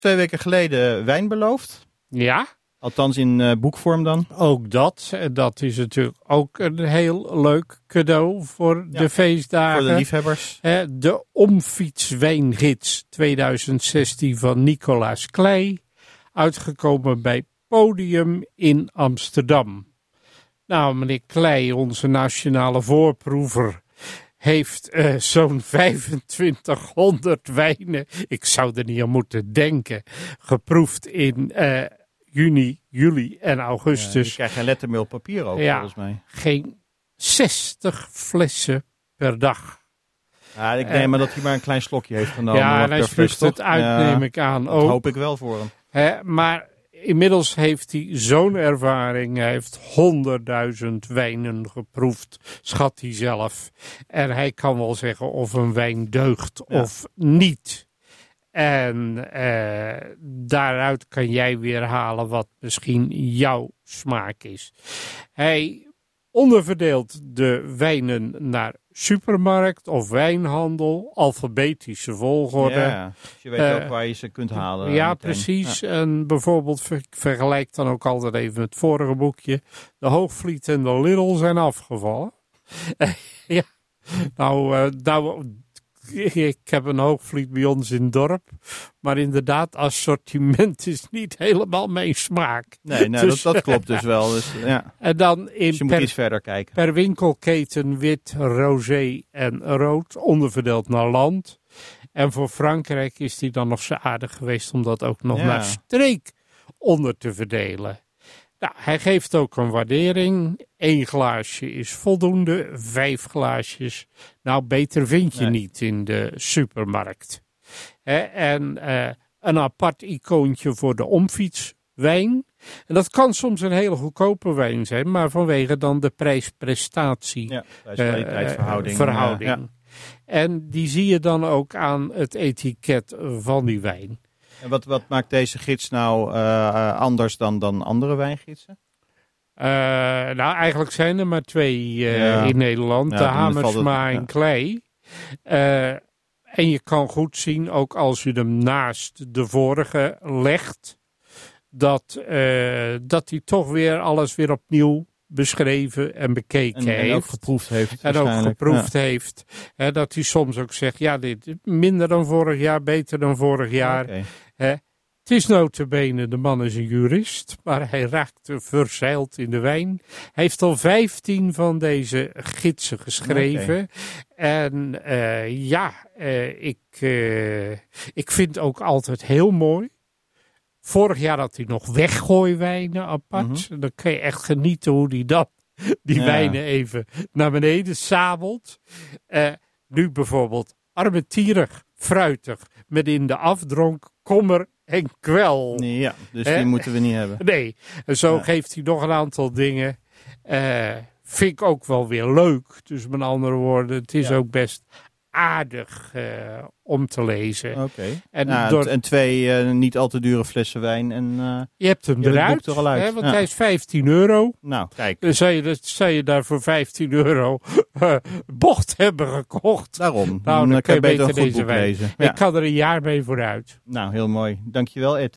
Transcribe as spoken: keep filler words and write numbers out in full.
twee weken geleden wijn beloofd. Ja. Althans in uh, boekvorm dan. Ook dat. Dat is natuurlijk ook een heel leuk cadeau voor ja, de feestdagen. Voor de liefhebbers. De Omfietswijngids tweeduizend zestien van Nicolaas Kley. Uitgekomen bij Podium in Amsterdam. Nou, meneer Kley, onze nationale voorproever, heeft uh, zo'n vijfentwintighonderd wijnen, ik zou er niet aan moeten denken, geproefd in uh, juni, juli en augustus. Ja, je krijgt geen lettermeel papier ook, ja, volgens mij. Geen zestig flessen per dag. Ja, ik neem uh, maar dat hij maar een klein slokje heeft genomen. Ja, en hij spuugt het uit, ja, neem ik aan ook. Dat hoop ik wel voor hem. He, maar inmiddels heeft hij zo'n ervaring. Hij heeft honderdduizend wijnen geproefd, schat hij zelf. En hij kan wel zeggen of een wijn deugt, ja, of niet. En uh, daaruit kan jij weer halen wat misschien jouw smaak is. Hij onderverdeelt de wijnen naar supermarkt of wijnhandel, alfabetische volgorde. Ja, je weet uh, ook waar je ze kunt halen. Ja, meteen. Precies. Ja. En bijvoorbeeld, ik vergelijk dan ook altijd even het vorige boekje. De Hoogvliet en de Lidl zijn afgevallen. Ja, nou, uh, nou, ik heb een Hoogvliet bij ons in het dorp. Maar inderdaad, assortiment is niet helemaal mijn smaak. Nee, nou, dus, dat, dat klopt dus wel. Dus, ja. En dan in dus je moet per, iets verder kijken. Per winkelketen wit, rosé en rood, onderverdeeld naar land. En voor Frankrijk is die dan nog zo aardig geweest om dat ook nog ja. naar streek onder te verdelen. Nou, hij geeft ook een waardering. Eén glaasje is voldoende. Vijf glaasjes. Nou, beter vind je nee. niet in de supermarkt. He, en uh, een apart icoontje voor de omfietswijn. En dat kan soms een hele goedkope wijn zijn, maar vanwege dan de prijs-prestatie ja, prijs-kwaliteitsverhouding. Uh, verhouding. Ja. En die zie je dan ook aan het etiket van die wijn. En wat, wat maakt deze gids nou uh, anders dan, dan andere wijngidsen? Uh, nou, eigenlijk zijn er maar twee uh, ja. in Nederland. Ja, de Hamersma en ja. Kley. Uh, en je kan goed zien, ook als je hem naast de vorige legt, dat, uh, dat hij toch weer alles weer opnieuw beschreven en bekeken en, heeft. En ook geproefd heeft. En ook geproefd ja. heeft. Hè, dat hij soms ook zegt, ja, dit minder dan vorig jaar, beter dan vorig jaar. Okay. Hè, het is nota bene, de man is een jurist, maar hij raakt verzeild in de wijn. Hij heeft al vijftien van deze gidsen geschreven. Okay. En uh, ja, uh, ik, uh, ik vind ook altijd heel mooi. Vorig jaar had hij nog weggooiwijnen apart. Mm-hmm. Dan kun je echt genieten hoe hij dat, die ja. wijnen even naar beneden sabelt. Uh, nu bijvoorbeeld armetierig, fruitig, met in de afdronk kommer en kwel. Ja, dus die uh, moeten we niet hebben. Nee, en zo ja. geeft hij nog een aantal dingen. Uh, vind ik ook wel weer leuk. Dus met andere woorden, het is ja. ook best aardig uh, om te lezen. Oké. Okay. En, nou, door... en twee uh, niet al te dure flessen wijn. En, uh, je hebt hem je eruit, er al uit. Hè, want ja. hij is vijftien euro. Nou, kijk. Dus zou je, zou je daar voor vijftien euro uh, bocht hebben gekocht. Daarom. Nou, dan, dan kan je beter, beter deze wijn. Lezen. Ja. Ik kan er een jaar mee vooruit. Nou, heel mooi. Dankjewel, Ed.